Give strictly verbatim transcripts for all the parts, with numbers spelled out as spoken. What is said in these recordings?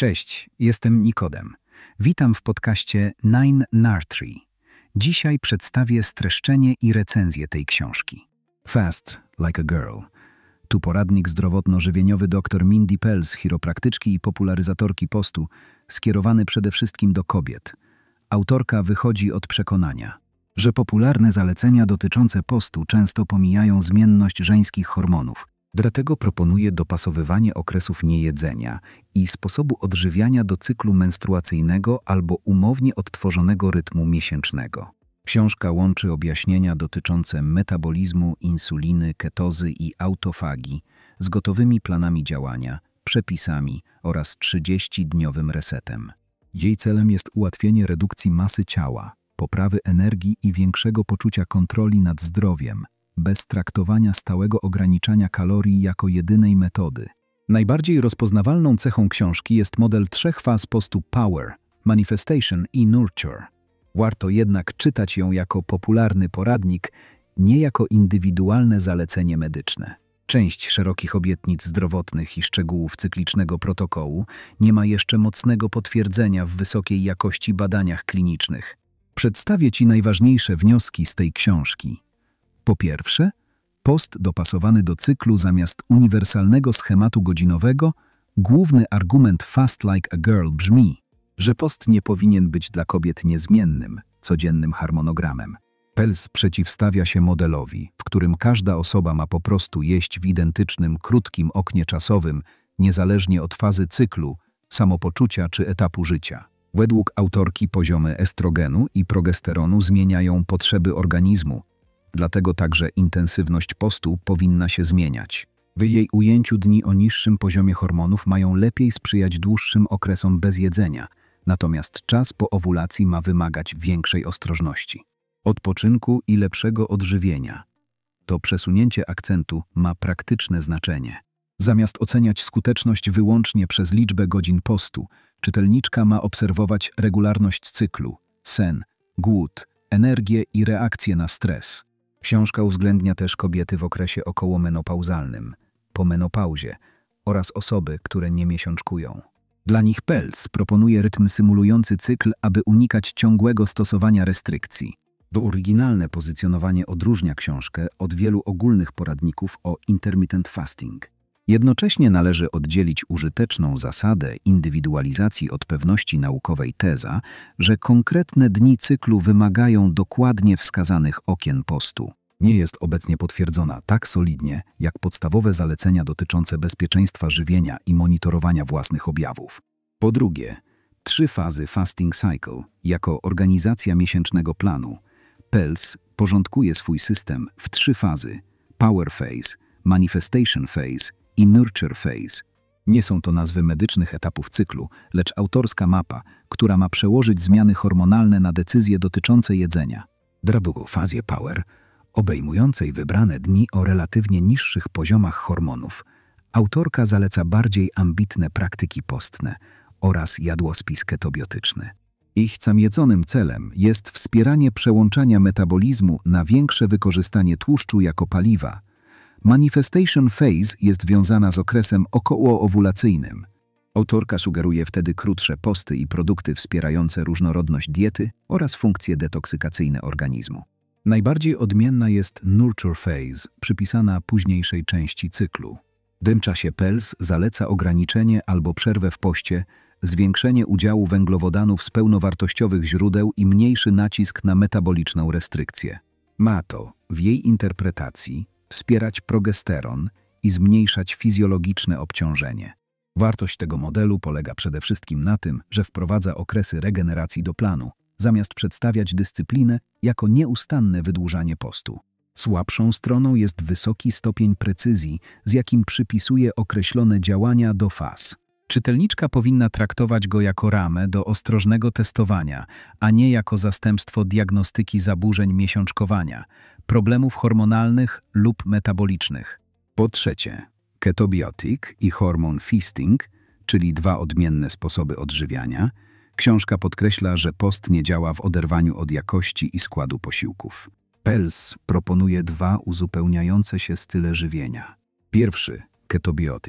Cześć, jestem Nikodem. Witam w podcaście Nine Nartry. Dzisiaj przedstawię streszczenie i recenzję tej książki. Fast Like a Girl. Tu poradnik zdrowotno-żywieniowy dr Mindy Pelz, chiropraktyczki i popularyzatorki postu, skierowany przede wszystkim do kobiet. Autorka wychodzi od przekonania, że popularne zalecenia dotyczące postu często pomijają zmienność żeńskich hormonów. Dlatego proponuje dopasowywanie okresów niejedzenia i sposobu odżywiania do cyklu menstruacyjnego albo umownie odtworzonego rytmu miesięcznego. Książka łączy objaśnienia dotyczące metabolizmu, insuliny, ketozy i autofagii z gotowymi planami działania, przepisami oraz trzydziestodniowym resetem. Jej celem jest ułatwienie redukcji masy ciała, poprawy energii i większego poczucia kontroli nad zdrowiem, bez traktowania stałego ograniczania kalorii jako jedynej metody. Najbardziej rozpoznawalną cechą książki jest model trzech faz postu Power, Manifestation i Nurture. Warto jednak czytać ją jako popularny poradnik, nie jako indywidualne zalecenie medyczne. Część szerokich obietnic zdrowotnych i szczegółów cyklicznego protokołu nie ma jeszcze mocnego potwierdzenia w wysokiej jakości badaniach klinicznych. Przedstawię Ci najważniejsze wnioski z tej książki. Po pierwsze, post dopasowany do cyklu zamiast uniwersalnego schematu godzinowego, główny argument Fast Like a Girl brzmi, że post nie powinien być dla kobiet niezmiennym, codziennym harmonogramem. Pelz przeciwstawia się modelowi, w którym każda osoba ma po prostu jeść w identycznym, krótkim oknie czasowym, niezależnie od fazy cyklu, samopoczucia czy etapu życia. Według autorki poziomy estrogenu i progesteronu zmieniają potrzeby organizmu, dlatego także intensywność postu powinna się zmieniać. W jej ujęciu dni o niższym poziomie hormonów mają lepiej sprzyjać dłuższym okresom bez jedzenia, natomiast czas po owulacji ma wymagać większej ostrożności, odpoczynku i lepszego odżywienia. To przesunięcie akcentu ma praktyczne znaczenie. Zamiast oceniać skuteczność wyłącznie przez liczbę godzin postu, czytelniczka ma obserwować regularność cyklu, sen, głód, energię i reakcję na stres. Książka uwzględnia też kobiety w okresie okołomenopauzalnym, po menopauzie oraz osoby, które nie miesiączkują. Dla nich Pelz proponuje rytm symulujący cykl, aby unikać ciągłego stosowania restrykcji. To oryginalne pozycjonowanie odróżnia książkę od wielu ogólnych poradników o intermittent fasting. Jednocześnie należy oddzielić użyteczną zasadę indywidualizacji od pewności naukowej teza, że konkretne dni cyklu wymagają dokładnie wskazanych okien postu. Nie jest obecnie potwierdzona tak solidnie, jak podstawowe zalecenia dotyczące bezpieczeństwa żywienia i monitorowania własnych objawów. Po drugie, trzy fazy Fasting Cycle jako organizacja miesięcznego planu. Pelz porządkuje swój system w trzy fazy: Power Phase, Manifestation Phase i Nurture Phase. Nie są to nazwy medycznych etapów cyklu, lecz autorska mapa, która ma przełożyć zmiany hormonalne na decyzje dotyczące jedzenia. W fazie Power, obejmującej wybrane dni o relatywnie niższych poziomach hormonów, autorka zaleca bardziej ambitne praktyki postne oraz jadłospis ketobiotyczny. Ich zamiedzonym celem jest wspieranie przełączania metabolizmu na większe wykorzystanie tłuszczu jako paliwa. Manifestation Phase jest wiązana z okresem okołoowulacyjnym. Autorka sugeruje wtedy krótsze posty i produkty wspierające różnorodność diety oraz funkcje detoksykacyjne organizmu. Najbardziej odmienna jest Nurture Phase, przypisana późniejszej części cyklu. W tym czasie Pelz zaleca ograniczenie albo przerwę w poście, zwiększenie udziału węglowodanów z pełnowartościowych źródeł i mniejszy nacisk na metaboliczną restrykcję. Ma to, w jej interpretacji, wspierać progesteron i zmniejszać fizjologiczne obciążenie. Wartość tego modelu polega przede wszystkim na tym, że wprowadza okresy regeneracji do planu, zamiast przedstawiać dyscyplinę jako nieustanne wydłużanie postu. Słabszą stroną jest wysoki stopień precyzji, z jakim przypisuje określone działania do faz. Czytelniczka powinna traktować go jako ramę do ostrożnego testowania, a nie jako zastępstwo diagnostyki zaburzeń miesiączkowania, problemów hormonalnych lub metabolicznych. Po trzecie, ketobiotic i hormone feasting, czyli dwa odmienne sposoby odżywiania. Książka podkreśla, że post nie działa w oderwaniu od jakości i składu posiłków. Pelz proponuje dwa uzupełniające się style żywienia. Pierwszy, ketobiotic,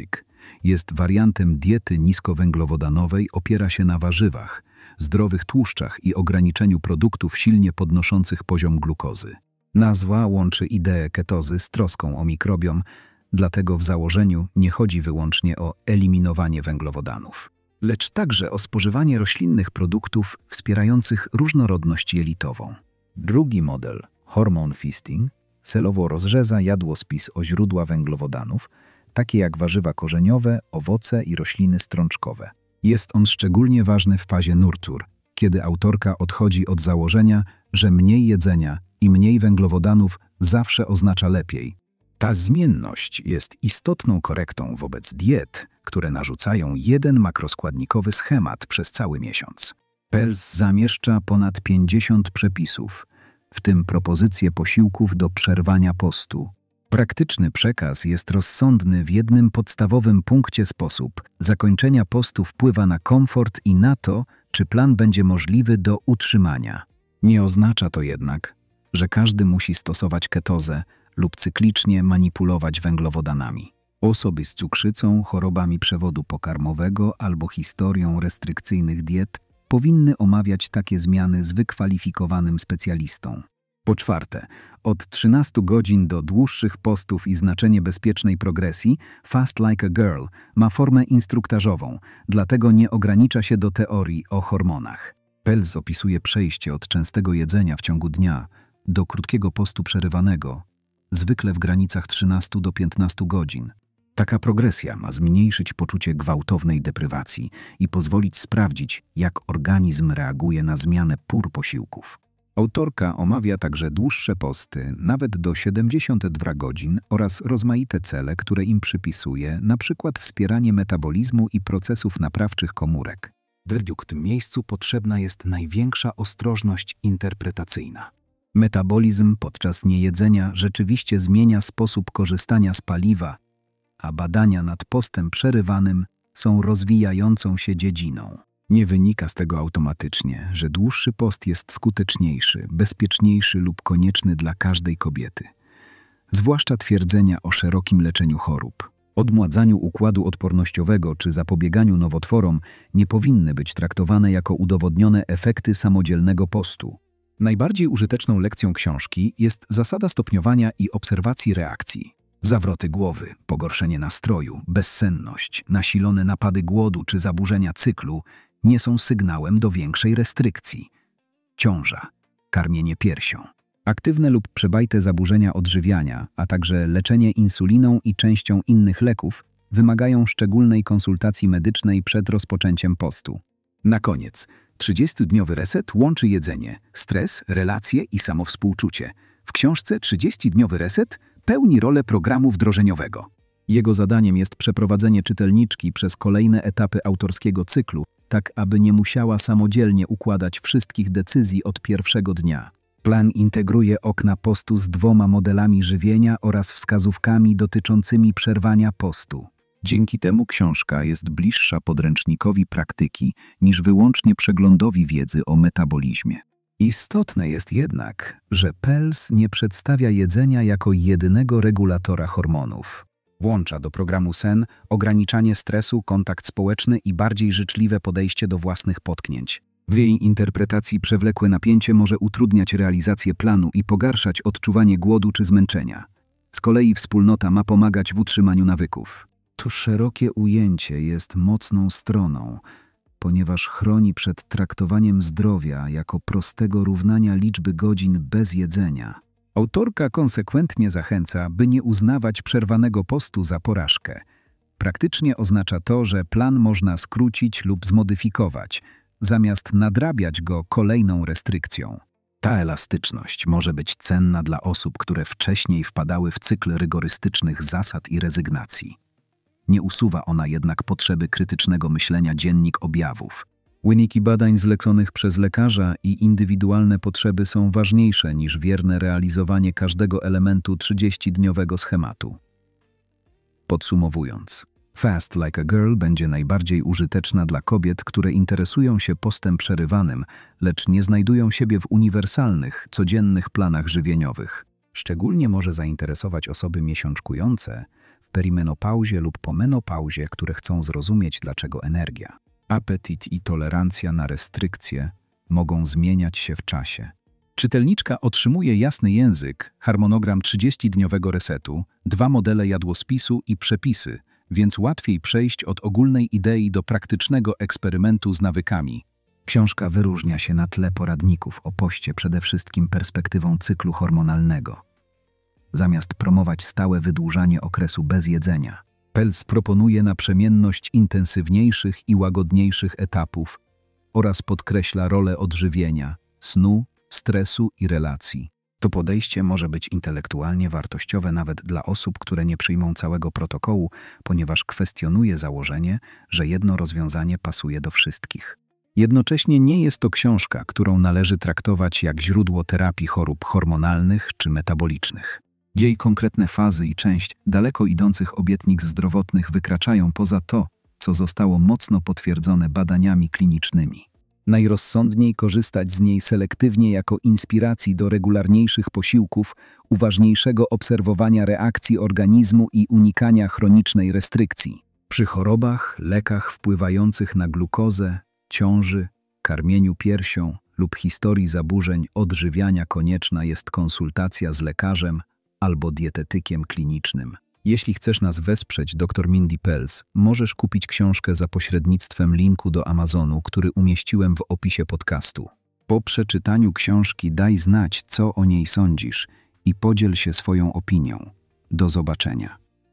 Jest wariantem diety niskowęglowodanowej, opiera się na warzywach, zdrowych tłuszczach i ograniczeniu produktów silnie podnoszących poziom glukozy. Nazwa łączy ideę ketozy z troską o mikrobiom, dlatego w założeniu nie chodzi wyłącznie o eliminowanie węglowodanów, lecz także o spożywanie roślinnych produktów wspierających różnorodność jelitową. Drugi model, hormone feasting, celowo rozrzeca jadłospis o źródła węglowodanów, takie jak warzywa korzeniowe, owoce i rośliny strączkowe. Jest on szczególnie ważny w fazie nurture, kiedy autorka odchodzi od założenia, że mniej jedzenia i mniej węglowodanów zawsze oznacza lepiej. Ta zmienność jest istotną korektą wobec diet, które narzucają jeden makroskładnikowy schemat przez cały miesiąc. Pelz zamieszcza ponad pięćdziesiąt przepisów, w tym propozycje posiłków do przerwania postu. Praktyczny przekaz jest rozsądny w jednym podstawowym punkcie: sposób zakończenia postu wpływa na komfort i na to, czy plan będzie możliwy do utrzymania. Nie oznacza to jednak, że każdy musi stosować ketozę lub cyklicznie manipulować węglowodanami. Osoby z cukrzycą, chorobami przewodu pokarmowego albo historią restrykcyjnych diet powinny omawiać takie zmiany z wykwalifikowanym specjalistą. Po czwarte, od trzynastu godzin do dłuższych postów i znaczenie bezpiecznej progresji, Fast Like a Girl ma formę instruktażową, dlatego nie ogranicza się do teorii o hormonach. Pelz opisuje przejście od częstego jedzenia w ciągu dnia do krótkiego postu przerywanego, zwykle w granicach trzynastu do piętnastu godzin. Taka progresja ma zmniejszyć poczucie gwałtownej deprywacji i pozwolić sprawdzić, jak organizm reaguje na zmianę pór posiłków. Autorka omawia także dłuższe posty, nawet do siedemdziesięciu dwóch godzin, oraz rozmaite cele, które im przypisuje, np. wspieranie metabolizmu i procesów naprawczych komórek. W tym miejscu potrzebna jest największa ostrożność interpretacyjna. Metabolizm podczas niejedzenia rzeczywiście zmienia sposób korzystania z paliwa, a badania nad postem przerywanym są rozwijającą się dziedziną. Nie wynika z tego automatycznie, że dłuższy post jest skuteczniejszy, bezpieczniejszy lub konieczny dla każdej kobiety. Zwłaszcza twierdzenia o szerokim leczeniu chorób, odmładzaniu układu odpornościowego czy zapobieganiu nowotworom nie powinny być traktowane jako udowodnione efekty samodzielnego postu. Najbardziej użyteczną lekcją książki jest zasada stopniowania i obserwacji reakcji. Zawroty głowy, pogorszenie nastroju, bezsenność, nasilone napady głodu czy zaburzenia cyklu nie są sygnałem do większej restrykcji. Ciąża, karmienie piersią, aktywne lub przebajte zaburzenia odżywiania, a także leczenie insuliną i częścią innych leków wymagają szczególnej konsultacji medycznej przed rozpoczęciem postu. Na koniec, trzydziestodniowy reset łączy jedzenie, stres, relacje i samowspółczucie. W książce trzydziestodniowy reset pełni rolę programu wdrożeniowego. Jego zadaniem jest przeprowadzenie czytelniczki przez kolejne etapy autorskiego cyklu, tak aby nie musiała samodzielnie układać wszystkich decyzji od pierwszego dnia. Plan integruje okna postu z dwoma modelami żywienia oraz wskazówkami dotyczącymi przerwania postu. Dzięki temu książka jest bliższa podręcznikowi praktyki niż wyłącznie przeglądowi wiedzy o metabolizmie. Istotne jest jednak, że Pelz nie przedstawia jedzenia jako jedynego regulatora hormonów. Włącza do programu sen ograniczanie stresu, kontakt społeczny i bardziej życzliwe podejście do własnych potknięć. W jej interpretacji przewlekłe napięcie może utrudniać realizację planu i pogarszać odczuwanie głodu czy zmęczenia. Z kolei wspólnota ma pomagać w utrzymaniu nawyków. To szerokie ujęcie jest mocną stroną, ponieważ chroni przed traktowaniem zdrowia jako prostego równania liczby godzin bez jedzenia. Autorka konsekwentnie zachęca, by nie uznawać przerwanego postu za porażkę. Praktycznie oznacza to, że plan można skrócić lub zmodyfikować, zamiast nadrabiać go kolejną restrykcją. Ta elastyczność może być cenna dla osób, które wcześniej wpadały w cykl rygorystycznych zasad i rezygnacji. Nie usuwa ona jednak potrzeby krytycznego myślenia dziennik objawów. Wyniki badań zleconych przez lekarza i indywidualne potrzeby są ważniejsze niż wierne realizowanie każdego elementu trzydziestodniowego schematu. Podsumowując, Fast Like a Girl będzie najbardziej użyteczna dla kobiet, które interesują się postem przerywanym, lecz nie znajdują siebie w uniwersalnych, codziennych planach żywieniowych. Szczególnie może zainteresować osoby miesiączkujące, perimenopauzie lub po menopauzie, które chcą zrozumieć, dlaczego energia, apetyt i tolerancja na restrykcje mogą zmieniać się w czasie. Czytelniczka otrzymuje jasny język, harmonogram trzydziestodniowego resetu, dwa modele jadłospisu i przepisy, więc łatwiej przejść od ogólnej idei do praktycznego eksperymentu z nawykami. Książka wyróżnia się na tle poradników o poście przede wszystkim perspektywą cyklu hormonalnego. Zamiast promować stałe wydłużanie okresu bez jedzenia, Pelz proponuje naprzemienność intensywniejszych i łagodniejszych etapów oraz podkreśla rolę odżywienia, snu, stresu i relacji. To podejście może być intelektualnie wartościowe nawet dla osób, które nie przyjmą całego protokołu, ponieważ kwestionuje założenie, że jedno rozwiązanie pasuje do wszystkich. Jednocześnie nie jest to książka, którą należy traktować jak źródło terapii chorób hormonalnych czy metabolicznych. Jej konkretne fazy i część daleko idących obietnic zdrowotnych wykraczają poza to, co zostało mocno potwierdzone badaniami klinicznymi. Najrozsądniej korzystać z niej selektywnie jako inspiracji do regularniejszych posiłków, uważniejszego obserwowania reakcji organizmu i unikania chronicznej restrykcji. Przy chorobach, lekach wpływających na glukozę, ciąży, karmieniu piersią lub historii zaburzeń odżywiania konieczna jest konsultacja z lekarzem albo dietetykiem klinicznym. Jeśli chcesz nas wesprzeć, dr Mindy Pelz, możesz kupić książkę za pośrednictwem linku do Amazonu, który umieściłem w opisie podcastu. Po przeczytaniu książki daj znać, co o niej sądzisz i podziel się swoją opinią. Do zobaczenia.